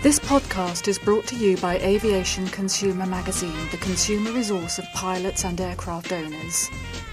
This podcast is brought to you by Aviation Consumer Magazine, the consumer resource of pilots and aircraft owners.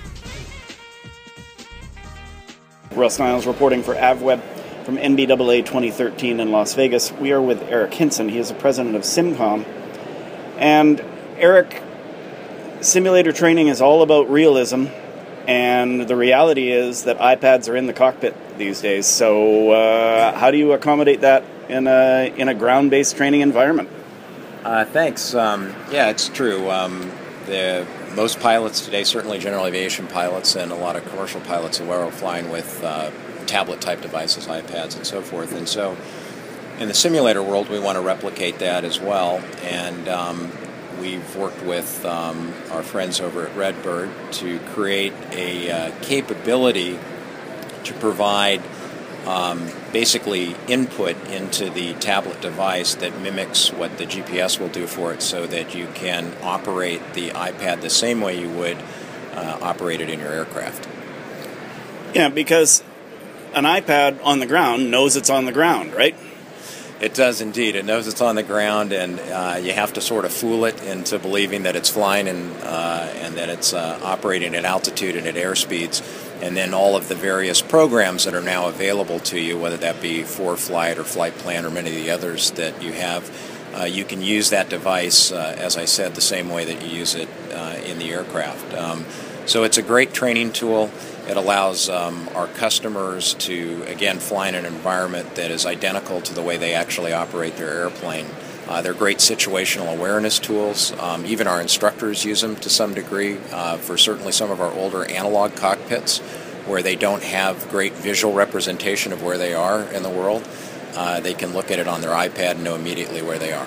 Russ Niles reporting for AvWeb from NBAA 2013 in Las Vegas. We are with Eric Hinson. He is the president of SimCom. And Eric, simulator training is all about realism, and the reality is that iPads are in the cockpit these days. So how do you accommodate that in a ground-based training environment? Thanks. Yeah, it's true. Most pilots today, certainly general aviation pilots and a lot of commercial pilots, are flying with tablet-type devices, iPads, and so forth. And so in the simulator world, we want to replicate that as well. And we've worked with our friends over at Redbird to create a capability to provide basically input into the tablet device that mimics what the GPS will do for it, so that you can operate the iPad the same way you would operate it in your aircraft. Yeah, because an iPad on the ground knows it's on the ground, right? It does indeed. It knows it's on the ground, and you have to sort of fool it into believing that it's flying and that it's operating at altitude and at airspeeds. And then all of the various programs that are now available to you, whether that be ForeFlight or Flight Plan or many of the others that you have, you can use that device, as I said, the same way that you use it in the aircraft. So it's a great training tool. It allows our customers to, again, fly in an environment that is identical to the way they actually operate their airplane. They're great situational awareness tools. Even our instructors use them to some degree for certainly some of our older analog cockpits where they don't have great visual representation of where they are in the world. They can look at it on their iPad and know immediately where they are.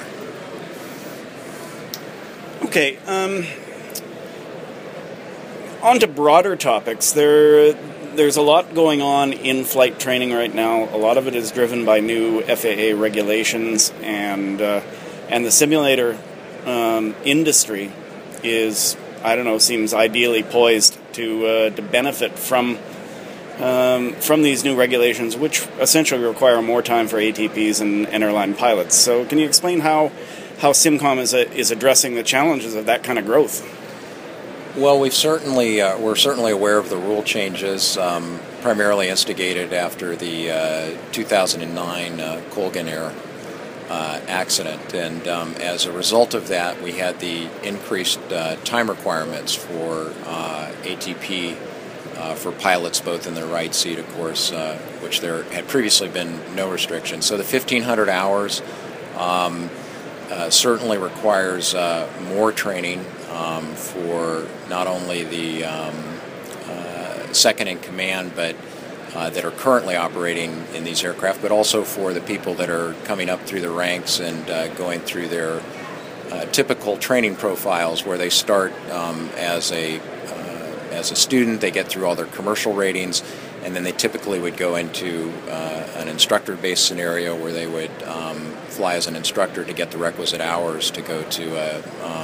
Okay, on to broader topics. There's a lot going on in flight training right now. A lot of it is driven by new FAA regulations, and the simulator industry is, seems ideally poised to benefit from these new regulations, which essentially require more time for ATPs and airline pilots. So, can you explain how SimCom is addressing the challenges of that kind of growth? Well, we're certainly aware of the rule changes, primarily instigated after the 2009 Colgan Air accident, and as a result of that, we had the increased time requirements for ATP for pilots, both in the right seat, of course, which there had previously been no restrictions. So the 1,500 hours certainly requires more training for not only the second in command, but that are currently operating in these aircraft, but also for the people that are coming up through the ranks and going through their typical training profiles, where they start as a student. They get through all their commercial ratings, and then they typically would go into an instructor-based scenario where they would fly as an instructor to get the requisite hours to go to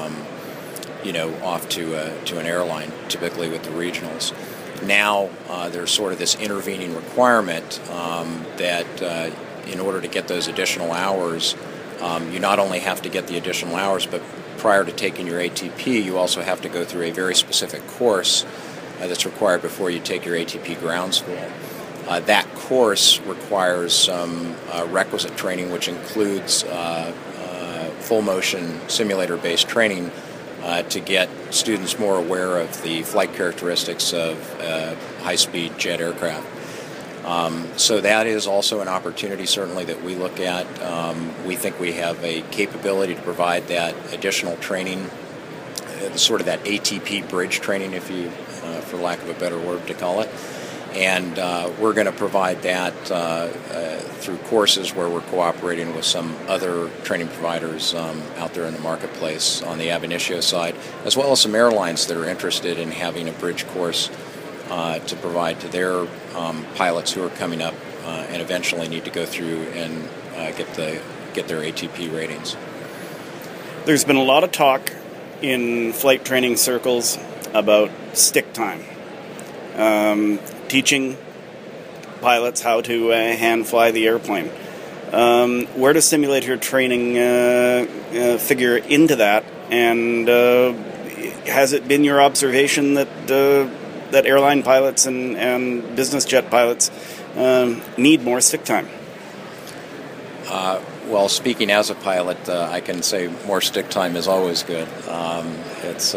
off to an airline, typically with the regionals. Now there's sort of this intervening requirement that in order to get those additional hours, you not only have to get the additional hours, but prior to taking your ATP, you also have to go through a very specific course that's required before you take your ATP ground school. That course requires some requisite training, which includes full motion simulator-based training to get students more aware of the flight characteristics of high-speed jet aircraft. So that is also an opportunity, certainly, that we look at. We think we have a capability to provide that additional training, sort of that ATP bridge training, for lack of a better word to call it. And we're going to provide that through courses where we're cooperating with some other training providers out there in the marketplace on the ab initio side, as well as some airlines that are interested in having a bridge course to provide to their pilots who are coming up and eventually need to go through and get their ATP ratings. There's been a lot of talk in flight training circles about stick time. Teaching pilots how to hand fly the airplane. Where does simulator training figure into that? And has it been your observation that that airline pilots and business jet pilots need more stick time? Well, speaking as a pilot, I can say more stick time is always good. It's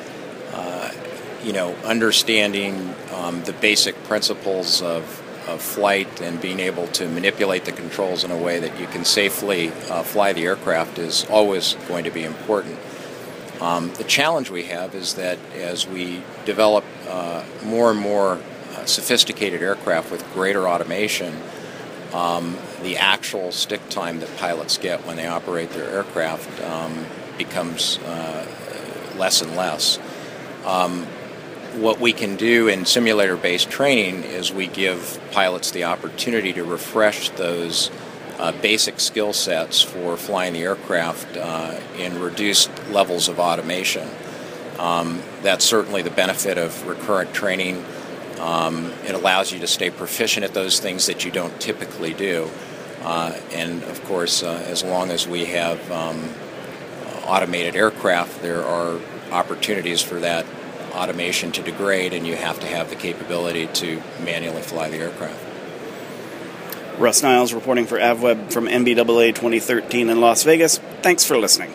understanding the basic principles of flight and being able to manipulate the controls in a way that you can safely fly the aircraft is always going to be important. The challenge we have is that as we develop more and more sophisticated aircraft with greater automation, the actual stick time that pilots get when they operate their aircraft becomes less and less. What we can do in simulator-based training is we give pilots the opportunity to refresh those basic skill sets for flying the aircraft in reduced levels of automation. That's certainly the benefit of recurrent training. It allows you to stay proficient at those things that you don't typically do. And of course, as long as we have automated aircraft, there are opportunities for that automation to degrade, and you have to have the capability to manually fly the aircraft. Russ Niles reporting for AvWeb from NBAA 2013 in Las Vegas. Thanks for listening.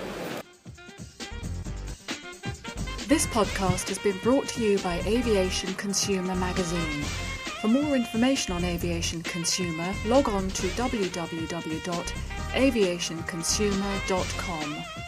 This podcast has been brought to you by Aviation Consumer Magazine. For more information on Aviation Consumer, log on to www.aviationconsumer.com.